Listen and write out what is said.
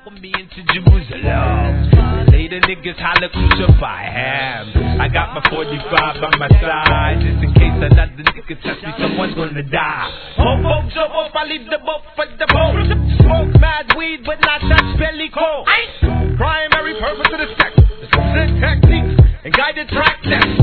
Welcome me into Jerusalem. Later niggas holla crucify him. I got my 45 on my side, just in case another nigga touch me, someone's gonna die. Hope so off, I leave the boat for the boat. Smoke mad weed, but not touch belly cold. Primary purpose of the sex is to techniques and guided track tests.